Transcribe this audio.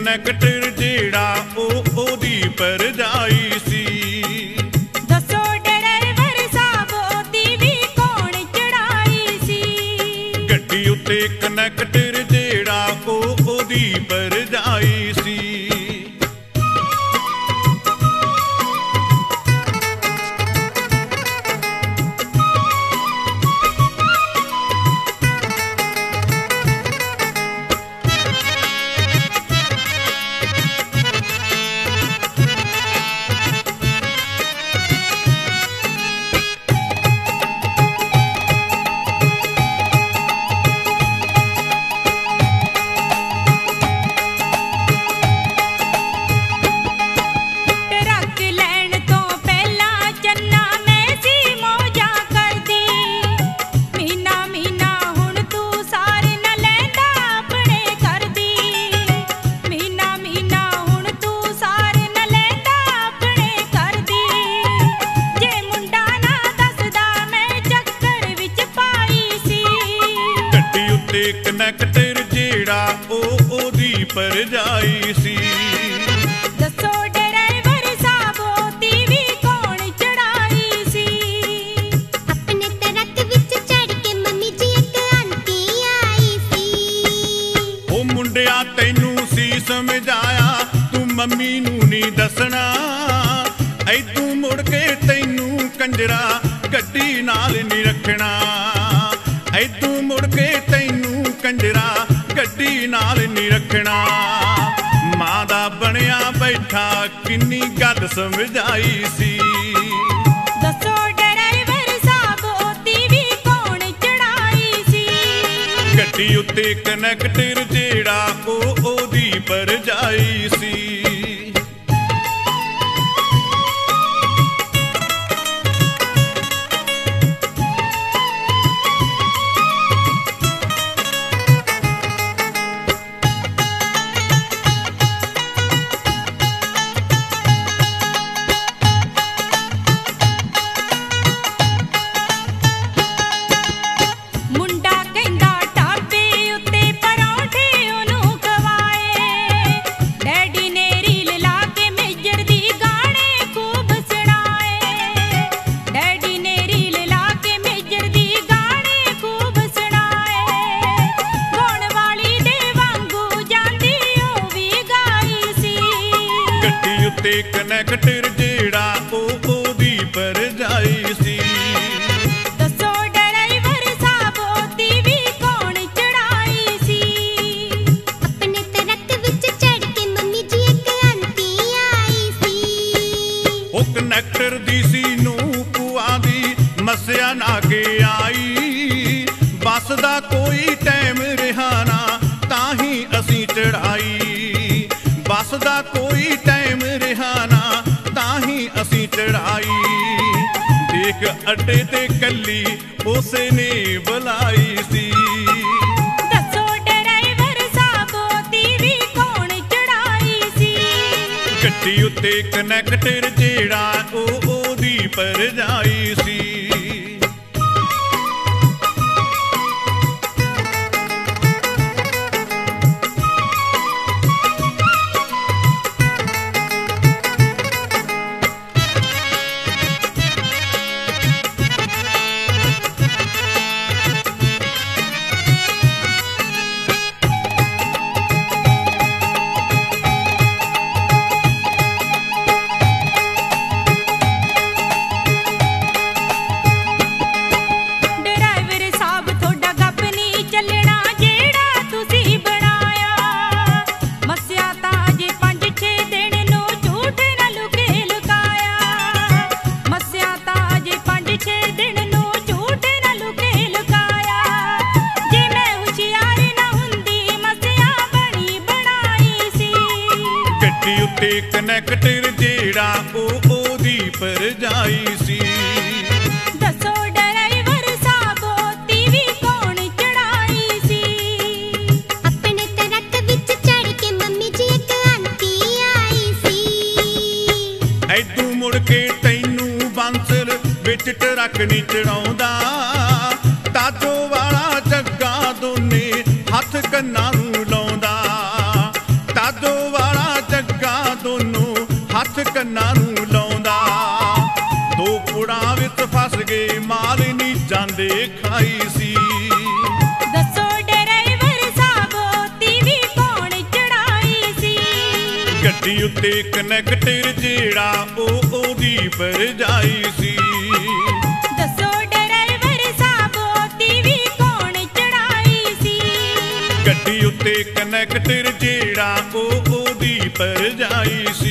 Connector ਜਿਹੜਾ ਉਹ ਉਹਦੀ ਭਰਜਾਈ ਸੀ। ਦੱਸੋ ਡਰਾਈਵਰ ਸਾਹਿਬ ਉਹਦੀ ਵੀ ਕੌਣ ਚੜਾਈ ਸੀ। ਗੱਡੀ ਉੱਤੇ ਕਨੈਕਟਰ ਜਿਹੜਾ ਉਹ ਉਹਦੀ ਭਰਜਾਈ ਸੀ। ਕਨੈਕਟਰ ਜਿਹੜਾ ਉਹ ਉਹਦੀ ਭਰਜਾਈ ਸੀ। ਦੱਸੋ ਡਰਾਈਵਰ ਸਾਹਿਬ ਉਹਦੀ ਵੀ ਕੌਣ ਚੜਾਈ ਸੀ। ਆਪਣੇ ਟਰੱਕ ਵਿੱਚ ਚੜ ਕੇ ਮੰਮੀ ਜੀ ਇੱਕ ਆਂਟੀ ਆਈ ਸੀ। ਉਹ ਮੁੰਡਿਆ ਤੈਨੂੰ ਸੀ ਸਮਝਾਇਆ ਤੂੰ ਮੰਮੀ ਨੂੰ ਨਹੀਂ ਦੱਸਣਾ। ਐਦੂ ਮੁੜ ਕੇ ਤੈਨੂੰ ਕੰਜਰਾ ਗੱਡੀ ਨਾਲ ਨਹੀਂ ਰੱਖਣਾ। ਐਦੂ ਮੁੜ ਕੇ ਤੈਨੂੰ ਕੰਜਰਾ ਗੱਡੀ ਨਾਲ ਨਹੀਂ ਰੱਖਣਾ। ਮਾਂ ਦਾ ਬਣਿਆ ਬੈਠਾ ਕਿੰਨੀ ਗੱਲ ਸਮਝਾਈ ਸੀ। ਦੱਸੋ ਡਰਾਈਵਰ ਸਾਹਿਬ ਉਹਦੀ ਵੀ ਕੌਣ ਚੜਾਈ ਸੀ। ਗੱਡੀ ਉੱਤੇ ਕਨੈਕਟਰ ਜਿਹੜਾ ਉਹ ਉਹਦੀ ਭਰਜਾਈ ਸੀ। ਉੱਤੇ ਕਨੈਕਟਰ ਜਿਹੜਾ ਉਹ ਉਹਦੀ ਭਰਜਾਈ ਸੀ। ਦੱਸੋ ਡਰਾਈਵਰ ਸਾਹਿਬ ਉਹਦੀ ਵੀ ਕੌਣ ਚੜਾਈ ਸੀ। ਆਪਣੇ ਟਰੱਕ ਵਿੱਚ ਚੜ ਕੇ ਮੰਮੀ ਜੀ ਇੱਕ ਆਂਟੀ ਆਈ ਸੀ। ਉਹ ਕਨੈਕਟਰ ਦੀ ਸੀ ਨੂੰ ਭੂਆ ਦੀ ਮੱਸਿਆ ਨਾ ਕੇ ਆਈ। ਬੱਸ ਦਾ ਕੋਈ ਟਾਈਮ ਰਿਹਾ ਨਾ ਤਾਂ ਹੀ ਅਸੀਂ ਚੜਾਈ। ਬੱਸ ਦਾ ਕੋਈ ਟਾਈਮ ਰਿਹਾ ਨਾ ਤਾਂ ਹੀ ਅਸੀਂ ਚੜਾਈ। ਦੇਖ ਅੱਡੇ ਤੇ ਕੱਲੀ ਉਸੇ ਨੇ ਬੁਲਾਈ ਸੀ। ਦੱਸੋ ਡਰਾਈਵਰ ਸਾਹਿਬ ਉਹਦੀ ਵੀ ਕੌਣ ਚੜਾਈ ਸੀ। ਗੱਡੀ ਉੱਤੇ ਕਨੈਕਟਰ ਜਿਹੜਾ ਉਹ ਉਹਦੀ ਭਰਜਾਈ ਸੀ। ਉੱਤੇ ਕਨੈਕਟਰ ਜਿਹੜਾ ਉਹ ਉਹਦੀ ਭਰਜਾਈ ਸੀ। ਦੱਸੋ ਡਰਾਈਵਰ ਸਾਹਿਬ ਉਹਦੀ ਵੀ ਕੌਣ ਚੜਾਈ ਸੀ। ਆਪਣੇ ਟਰੱਕ ਵਿੱਚ ਚੜ ਕੇ ਮੰਮੀ ਜੀ ਇੱਕ ਆਂਟੀ ਆਈ ਸੀ। ਐਦੂ ਮੁੜ ਕੇ ਤੈਨੂੰ ਬਾਂਸਰ ਵਿੱਚ ਟਰੱਕ ਨਹੀਂ ਚੜਾਉਂਦਾ। ਤਾਜੋ ਵਾਲਾ ਜੱਗਾ ਦੋਨੇ ਹੱਥ ਕੰਨਾਂ ਨੂੰ ਲਾਉਂਦਾ। ਤਾਜੋ ਹੱਥ ਕੰਨਾਂ ਨੂੰ ਲਾਉਂਦਾ। ਦੋ ਪੁੜਾਂ ਵਿੱਚ ਫਸ ਗਏ ਮਾਲ ਨੀ ਜਾਂਦੇ ਖਾਈ ਸੀ। ਦੱਸੋ ਡਰਾਈਵਰ ਸਾਹਿਬੋ ਤੀਵੀਂ ਕੌਣ ਚੜਾਈ ਸੀ। ਗੱਡੀ ਉੱਤੇ ਕਨੈਕਟਰ ਜਿਹੜਾ ਉਹ ਉਹਦੀ ਭਰਜਾਈ ਸੀ। ਦੱਸੋ ਡਰਾਈਵਰ ਸਾਹਿਬੋ ਤੀਵੀਂ ਕੌਣ ਚੜਾਈ ਸੀ। ਗੱਡੀ ਉੱਤੇ ਕਨੈਕਟਰ ਜਿਹੜਾ ਉਹ ਉਹਦੀ ਭਰਜਾਈ ਸੀ।